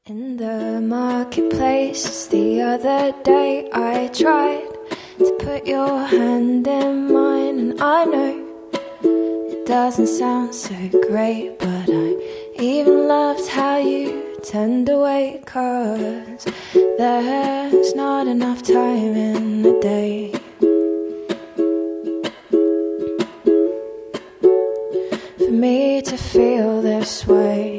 In the marketplace the other day, I tried to put your hand in mine, and I know it doesn't sound so great, but I even loved how you turned away, 'cause there's not enough time in the day for me to feel this way.